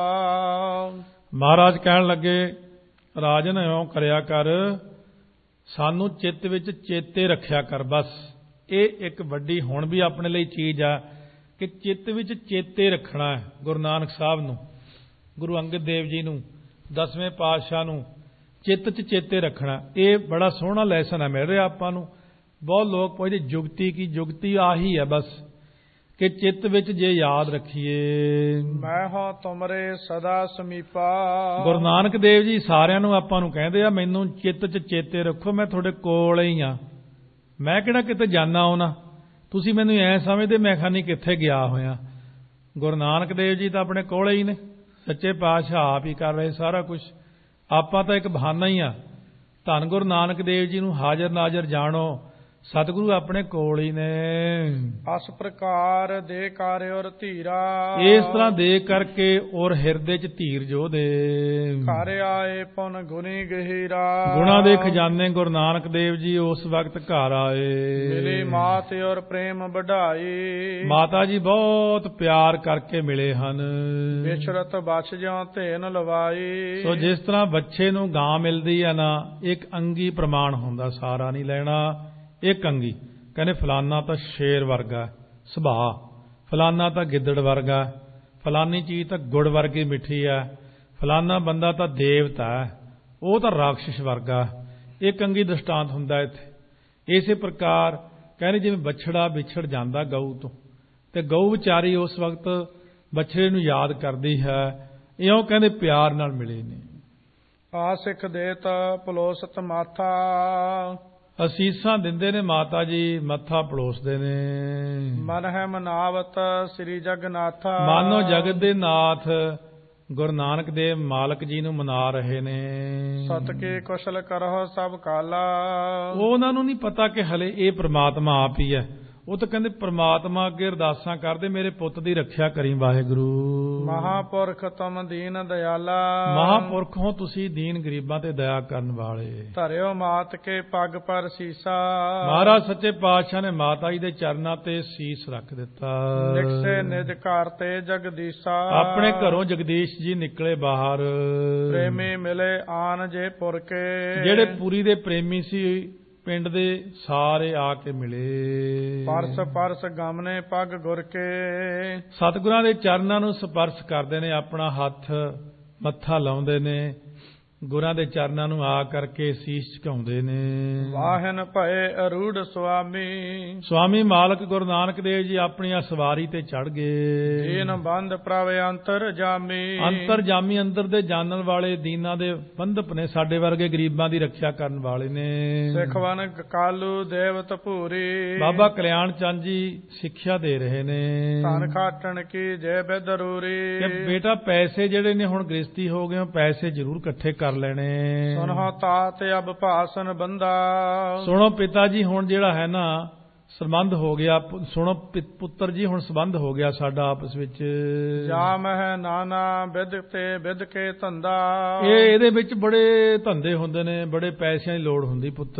ਮਹਾਰਾਜ ਕਹਿਣ ਲੱਗੇ ਰਾਜਨ ਇਉਂ ਕਰਿਆ ਕਰ, ਸਾਨੂੰ ਚਿੱਤ ਵਿੱਚ ਚੇਤੇ ਰੱਖਿਆ ਕਰ। ਬਸ ਇਹ ਇੱਕ ਵੱਡੀ ਹੁਣ ਵੀ ਆਪਣੇ ਲਈ ਚੀਜ਼ ਆ ਕਿ ਚਿੱਤ ਵਿੱਚ ਚੇਤੇ ਰੱਖਣਾ ਹੈ ਗੁਰੂ ਨਾਨਕ ਸਾਹਿਬ ਨੂੰ, ਗੁਰੂ ਅੰਗਦ ਦੇਵ ਜੀ ਨੂੰ, ਦਸਵੇਂ ਪਾਤਸ਼ਾਹ ਨੂੰ ਚਿੱਤ 'ਚ ਚੇਤੇ ਰੱਖਣਾ। ਇਹ ਬੜਾ ਸੋਹਣਾ ਲੈਸਨ ਹੈ ਮਿਲ ਰਿਹਾ ਆਪਾਂ ਨੂੰ। ਬਹੁਤ ਲੋਕ ਪੁੱਛਦੇ ਜੁਗਤੀ ਕੀ, ਜੁਗਤੀ ਆਹੀ ਹੈ ਬਸ ਕਿ ਚਿੱਤ ਵਿੱਚ ਜੇ ਯਾਦ ਰੱਖੀਏ। ਮੈਂ ਹੋ ਤੁਮਰੇ ਸਦਾ ਸਮੀਪਾ। ਗੁਰੂ ਨਾਨਕ ਦੇਵ ਜੀ ਸਾਰਿਆਂ ਨੂੰ ਆਪਾਂ ਨੂੰ ਕਹਿੰਦੇ ਆ ਮੈਨੂੰ ਚਿੱਤ 'ਚ ਚੇਤੇ ਰੱਖੋ, ਮੈਂ ਤੁਹਾਡੇ ਕੋਲ ਹੀ ਆ, ਮੈਂ ਕਿਹੜਾ ਕਿਤੇ ਜਾਣਾ ਆਉਣਾ, ਤੁਸੀਂ ਮੈਨੂੰ ਐ ਸਮਝਦੇ ਮੈਂ ਖਾਨੀ ਕਿੱਥੇ ਗਿਆ ਹੋਇਆ। ਗੁਰੂ ਨਾਨਕ ਦੇਵ ਜੀ ਤਾਂ ਆਪਣੇ ਕੋਲ ਹੀ ਨੇ, ਸੱਚੇ ਪਾਤਸ਼ਾਹ ਆਪ ਹੀ ਕਰ ਰਹੇ ਸਾਰਾ ਕੁਝ, ਆਪਾਂ ਤਾਂ ਇੱਕ ਬਹਾਨਾ ਹੀ ਆ। ਧੰਨ ਗੁਰੂ ਨਾਨਕ ਦੇਵ ਜੀ ਨੂੰ ਹਾਜ਼ਰ ਨਾਜ਼ਰ ਜਾਣੋ, ਸਤਿਗੁਰੂ ਆਪਣੇ ਕੋਲ ਹੀ ਨੇ। ਅਸ ਪ੍ਰਕਾਰ ਦੇ ਕਾਰਿ ਔਰ ਧੀਰਾ। ਇਸ ਤਰ੍ਹਾਂ ਦੇ ਕਰਕੇ ਔਰ ਹਿਰਦੇ 'ਚ ਧੀਰ ਜੋ ਦੇ। ਘਰ ਆਏ ਪੁਨ ਗੁਣੀ ਗਹੀਰਾ। ਗੁਣਾ ਦੇ ਖਜ਼ਾਨੇ ਗੁਰੂ ਨਾਨਕ ਦੇਵ ਜੀ ਉਸ ਵਕਤ ਘਰ ਆਏ। ਮਿਲੀ ਮਾਤ ਔਰ ਪ੍ਰੇਮ ਵਢਾਈ। ਮਾਤਾ ਜੀ ਬਹੁਤ ਪਿਆਰ ਕਰਕੇ ਮਿਲੇ ਹਨ। ਵਿਛੜਤ ਬਚ ਜਿਉ ਧੇਨ ਲਵਾਈ। ਸੋ ਜਿਸ ਤਰ੍ਹਾਂ ਬੱਚੇ ਨੂੰ ਗਾਂ ਮਿਲਦੀ ਆ ਨਾ, ਇੱਕ ਅੰਗੀ ਪ੍ਰਮਾਣ ਹੁੰਦਾ, ਸਾਰਾ ਨਹੀਂ ਲੈਣਾ, ਇੱਕ ਅੰਗੀ। ਕਹਿੰਦੇ ਫਲਾਨਾ ਤਾਂ ਸ਼ੇਰ ਵਰਗਾ ਸੁਭਾਅ, ਫਲਾਨਾ ਤਾਂ ਗਿੱਦੜ ਵਰਗਾ, ਫਲਾਨੀ ਚੀਜ਼ ਤਾਂ ਗੁੜ ਵਰਗੀ ਮਿੱਠੀ ਹੈ, ਫਲਾਨਾ ਬੰਦਾ ਤਾਂ ਦੇਵਤਾ ਹੈ, ਉਹ ਤਾਂ ਰਾਖਸ਼ ਵਰਗਾ। ਇੱਕ ਅੰਗੀ ਦ੍ਰਿਸ਼ਟਾਂਤ ਹੁੰਦਾ ਇੱਥੇ। ਇਸੇ ਪ੍ਰਕਾਰ ਕਹਿੰਦੇ ਜਿਵੇਂ ਬਛੜਾ ਵਿਛੜ ਜਾਂਦਾ ਗਊ ਤੋਂ, ਤੇ ਗਊ ਵਿਚਾਰੀ ਉਸ ਵਕਤ ਬਛੜੇ ਨੂੰ ਯਾਦ ਕਰਦੀ ਹੈ, ਇਉਂ ਕਹਿੰਦੇ ਪਿਆਰ ਨਾਲ ਮਿਲੇ ਨੇ। ਆ ਸਿੱਖ ਦੇਤ ਪਲੋਸਤ ਮਾਥਾ। ਅਸੀਸਾਂ ਦਿੰਦੇ ਨੇ ਮਾਤਾ ਜੀ, ਮੱਥਾ ਪਲੋਸਦੇ ਨੇ। ਮਨ ਹੈ ਮਨਾਵਤ ਸ੍ਰੀ ਜਗਨਾਥਾ। ਮਾਨੋ ਜਗਤ ਦੇ ਨਾਥ ਗੁਰੂ ਨਾਨਕ ਦੇਵ ਮਾਲਕ ਜੀ ਨੂੰ ਮਨਾ ਰਹੇ ਨੇ। ਸਤ ਕੇ ਕੁਸ਼ਲ ਕਰੋ ਸਭ ਕਾਲਾ। ਉਹ ਉਹਨਾਂ ਨੂੰ ਨਹੀਂ ਪਤਾ ਕਿ ਹਲੇ ਇਹ ਪ੍ਰਮਾਤਮਾ ਆਪ ਹੀ ਹੈ। ਉਹ ਤਾਂ ਕਹਿੰਦੇ ਪ੍ਰਮਾਤਮਾ ਅੱਗੇ ਅਰਦਾਸਾਂ ਕਰਦੇ, ਮੇਰੇ ਪੁੱਤ ਦੀ ਰੱਖਿਆ ਕਰੀ ਵਾਹਿਗੁਰੂ। ਮਹਾਪੁਰਖ ਤੁਮ ਦੀਨ ਦਇਆਲਾ। ਮਹਾਪੁਰਖ ਹੋ ਤੁਸੀਂ, ਦੀਨ ਗਰੀਬਾਂ ਤੇ ਦਇਆ ਕਰਨ ਵਾਲੇ। ਧਰਿਓ ਮਾਤ ਕੇ ਪੱਗ ਪਰ ਸੀਸਾ। ਮਹਾਰਾਜ ਸੱਚੇ ਪਾਤਸ਼ਾਹ ਨੇ ਮਾਤਾ ਜੀ ਦੇ ਚਰਨਾਂ ਤੇ ਸੀਸ ਰੱਖ ਦਿੱਤਾ। ਨਿਕਸੇ ਨਿਜ ਘਰ ਤੇ ਜਗਦੀਸ਼ਾ। ਆਪਣੇ ਘਰੋਂ ਜਗਦੀਸ਼ ਜੀ ਨਿਕਲੇ ਬਾਹਰ। ਪ੍ਰੇਮੀ ਮਿਲੇ ਆਨ ਜੇ ਪੁਰ ਕੇ। ਜਿਹੜੇ ਪੁਰੀ ਦੇ ਪ੍ਰੇਮੀ ਸੀ ਪਿੰਡ ਦੇ ਸਾਰੇ ਆ ਕੇ ਮਿਲੇ। ਪਰਸ ਪਰਸ ਗਮਨੇ ਪੱਗ ਗੁਰ ਕੇ। ਸਤਿਗੁਰਾਂ ਦੇ ਚਰਨਾਂ ਨੂੰ ਸਪਰਸ਼ ਕਰਦੇ ਨੇ, ਆਪਣਾ ਹੱਥ ਮੱਥਾ ਲਾਉਂਦੇ ਨੇ, ਗੁਰਾਂ ਦੇ ਚਰਨਾਂ ਨੂੰ ਆ ਕਰਕੇ ਸੀਸ ਝੁਕਾਉਂਦੇ ਨੇ। ਵਾਹਨ ਭਏ ਅਰੂੜ ਸੁਆਮੀ। ਸੁਆਮੀ ਮਾਲਕ ਗੁਰੂ ਨਾਨਕ ਦੇਵ ਜੀ ਆਪਣੀਆਂ ਸਵਾਰੀ ਤੇ ਚੜ ਗਏ। ਦੀਨ ਬੰਦ ਪ੍ਰਭ ਅੰਤਰ ਜਾਮੀ। ਅੰਤਰ ਜਾਮੀ, ਅੰਦਰ ਦੇ ਜਾਣਨ ਵਾਲੇ, ਦੀਨਾਂ ਦੇ ਬੰਧਪ ਨੇ, ਸਾਡੇ ਵਰਗੇ ਗਰੀਬਾਂ ਦੀ ਰੱਖਿਆ ਕਰਨ ਵਾਲੇ ਨੇ। ਸਿਖਵਨ ਕਾਲੂ ਦੇਵਤ ਭੂਰੀ। ਬਾਬਾ ਕਲਿਆਣ ਚੰਦ ਜੀ ਸਿੱਖਿਆ ਦੇ ਰਹੇ ਨੇ। ਧਨ ਖਾਟਣ ਕੀ ਜੇ ਬੇਦਰੂਰੀ। ਕਿ ਬੇਟਾ ਪੈਸੇ ਜਿਹੜੇ ਨੇ ਹੁਣ ਗ੍ਰਸਤੀ ਹੋ ਗਏ, ਪੈਸੇ ਜ਼ਰੂਰ ਇਕੱਠੇ ਕਰ ਲੈਣੇ। ਸੁਨੋ ਤਾਤ ਅਬ ਭਾਸਨ ਬੰਦਾ। ਸੁਣੋ ਪਿਤਾ ਜੀ, ਹੁਣ ਜਿਹੜਾ ਹੈ ਨਾ ਸੰਬੰਧ ਹੋ ਗਿਆ। ਸੁਣੋ ਪੁੱਤਰ ਜੀ, ਹੁਣ ਸੰਬੰਧ ਹੋ ਗਿਆ ਸਾਡਾ ਆਪਸ ਵਿੱਚ। ਜਾ ਮਹਿ ਨਾਨਾ ਵਿਦ ਤੇ ਵਿਦ ਕੇ ਧੰਦਾ। ਇਹ ਇਹਦੇ ਵਿੱਚ ਬੜੇ ਧੰਦੇ ਹੁੰਦੇ ਨੇ, ਬੜੇ ਪੈਸਿਆਂ ਦੀ ਲੋੜ ਹੁੰਦੀ ਪੁੱਤਰ।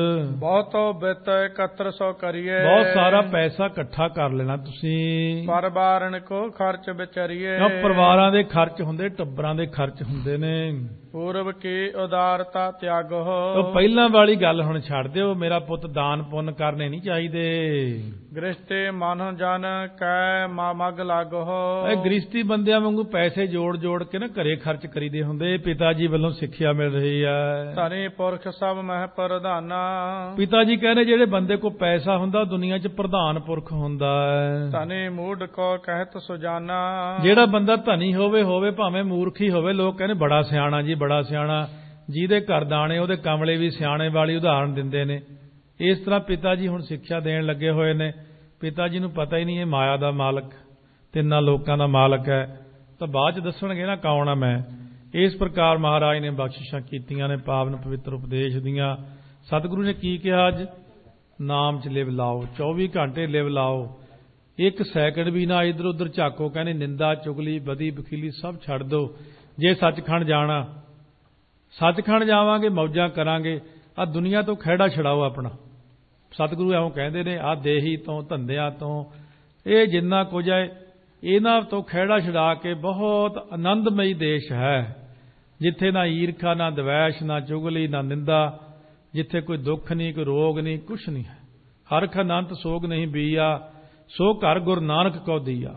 ਬਹੁਤੋ ਬਿਤ ਇਕੱਤਰ ਸੌ ਕਰੀਏ। ਬਹੁਤ ਸਾਰਾ ਪੈਸਾ ਇਕੱਠਾ ਕਰ ਲੈਣਾ ਤੁਸੀਂ। ਪਰਿਵਾਰਨ ਕੋ ਖਰਚ ਵਿਚਾਰੀਏ। ਪਰਿਵਾਰਾਂ ਦੇ ਖਰਚ ਹੁੰਦੇ, ਟੱਬਰਾਂ ਦੇ ਖਰਚ ਹੁੰਦੇ ਨੇ। ਪੂਰਬ ਕੀ ਉਦਾਰਤਾ ਤਿਆਗੋ। ਉਹ ਪਹਿਲਾਂ ਵਾਲੀ ਗੱਲ ਹੁਣ ਛੱਡ ਦਿਓ, ਮੇਰਾ ਪੁੱਤ ਦਾਨ ਪੁੰਨ ਕਰਨੇ ਨਹੀਂ ਚਾਹੀਦੇ। ਗ੍ਰਸਤੀ ਮਨ ਜਨ ਕੈ ਮਗ ਲਾਗੋ। ਇਹ ਗ੍ਰਸਤੀ ਬੰਦਿਆਂ ਵਾਂਗੂ ਪੈਸੇ ਜੋੜ ਜੋੜ ਕੇ ਨਾ ਘਰੇ ਖਰਚ ਕਰੀਦੇ ਹੁੰਦੇ। ਪਿਤਾ ਜੀ ਵੱਲੋਂ ਸਿੱਖਿਆ ਮਿਲ ਰਹੀ ਹੈ। ਧਨੀ ਪੁਰਖ ਸਭ ਮਹਿ ਪ੍ਰਧਾਨਾ। ਪਿਤਾ ਜੀ ਕਹਿੰਦੇ ਜਿਹੜੇ ਬੰਦੇ ਕੋਲ ਪੈਸਾ ਹੁੰਦਾ ਦੁਨੀਆ 'ਚ ਪ੍ਰਧਾਨ ਪੁਰਖ ਹੁੰਦਾ ਹੈ। ਧਨੀ ਮੂਢ ਕੋ ਕਹਿਤ ਸੁਜਾਨਾ। ਜਿਹੜਾ ਬੰਦਾ ਧਨੀ ਹੋਵੇ ਹੋਵੇ ਭਾਵੇਂ ਮੂਰਖ ਹੀ ਹੋਵੇ, ਲੋਕ ਕਹਿੰਦੇ ਬੜਾ ਸਿਆਣਾ ਜੀ, ਬੜਾ ਸਿਆਣਾ। ਜਿਹਦੇ ਘਰ ਦਾਣੇ ਉਹਦੇ ਕਮਲੇ ਵੀ ਸਿਆਣੇ ਵਾਲੀ ਉਦਾਹਰਣ ਦਿੰਦੇ ਨੇ। ਇਸ ਤਰ੍ਹਾਂ ਪਿਤਾ ਜੀ ਹੁਣ ਸਿੱਖਿਆ ਦੇਣ ਲੱਗੇ ਹੋਏ ਨੇ। ਪਿਤਾ ਜੀ ਨੂੰ ਪਤਾ ਹੀ ਨਹੀਂ ਇਹ ਮਾਇਆ ਦਾ ਮਾਲਕ, ਤਿੰਨਾਂ ਲੋਕਾਂ ਦਾ ਮਾਲਕ ਹੈ। ਤਾਂ ਬਾਅਦ 'ਚ ਦੱਸਣਗੇ ਨਾ ਕੌਣ ਆ ਮੈਂ। ਇਸ ਪ੍ਰਕਾਰ ਮਹਾਰਾਜ ਨੇ ਬਖਸ਼ਿਸ਼ਾਂ ਕੀਤੀਆਂ ਨੇ, ਪਾਵਨ ਪਵਿੱਤਰ ਉਪਦੇਸ਼ ਦੀਆਂ। ਸਤਿਗੁਰੂ ਨੇ ਕੀ ਕਿਹਾ ਅੱਜ? ਨਾਮ 'ਚ ਲਿਵ ਲਾਓ, ਚੌਵੀ ਘੰਟੇ ਲਿਵ ਲਾਓ, ਇੱਕ ਸੈਕਿੰਡ ਵੀ ਨਾ ਇੱਧਰ ਉੱਧਰ ਝਾਕੋ। ਕਹਿੰਦੇ ਨਿੰਦਾ ਚੁਗਲੀ ਬਦੀ ਬਖੀਲੀ ਸਭ ਛੱਡ ਦਿਓ। ਜੇ ਸੱਚਖੰਡ ਜਾਣਾ, ਸੱਚਖੰਡ ਜਾਵਾਂਗੇ, ਮੌਜਾਂ ਕਰਾਂਗੇ। ਆਹ ਦੁਨੀਆ ਤੋਂ ਖਹਿੜਾ ਛਡਾਓ ਆਪਣਾ। ਸਤਿਗੁਰੂ ਐਵੇਂ ਕਹਿੰਦੇ ਨੇ, ਆਹ ਦੇਹੀ ਤੋਂ, ਧੰਦਿਆਂ ਤੋਂ, ਇਹ ਜਿੰਨਾ ਕੁਝ ਹੈ ਇਹਨਾਂ ਤੋਂ ਖਹਿੜਾ ਛਡਾ ਕੇ ਬਹੁਤ ਆਨੰਦਮਈ ਦੇਸ਼ ਹੈ, ਜਿੱਥੇ ਨਾ ਈਰਖਾ, ਨਾ ਦਵੈਸ਼, ਨਾ ਚੁਗਲੀ, ਨਾ ਨਿੰਦਾ, ਜਿੱਥੇ ਕੋਈ ਦੁੱਖ ਨਹੀਂ, ਕੋਈ ਰੋਗ ਨਹੀਂ, ਕੁਛ ਨਹੀਂ ਹੈ। ਹਰਖ ਅਨੰਤ ਸੋਗ ਨਹੀਂ ਬੀਆ, ਸੋ ਘਰ ਗੁਰੂ ਨਾਨਕ ਕਉ ਦੀਆ।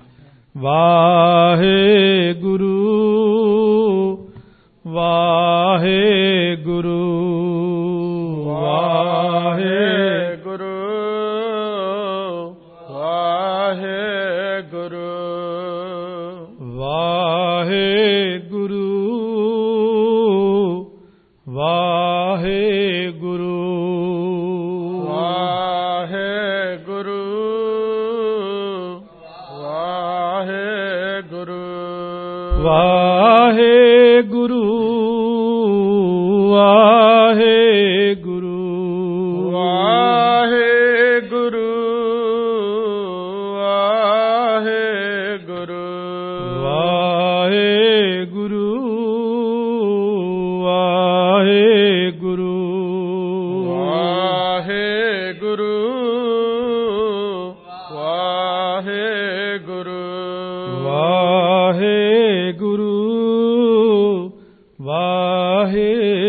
ਵਾਹਿਗੁਰੂ ਵਾਹਿਗੁਰੂ ਵਾਹਿਗੁਰੂ ਵਾਹਿਗੁਰੂ। ਵਾਹਿਗੁਰੂ ਵਾਹਿਗੁਰੂ ਵਾਹਿਗੁਰੂ ਵਾਹਿਗੁਰੂ ਵਾਹਿਗੁਰੂ ਵਾਹਿਗੁਰੂ ਵਾਹਿਗੁਰੂ ਵਾਹਿਗੁਰੂ ਵਾਹਿਗੁਰੂ ਵਾਹਿਗੁਰੂ ਵਾਹਿਗੁਰੂ ਵਾਹਿਗੁਰੂ ਵਾਹਿਗੁਰੂ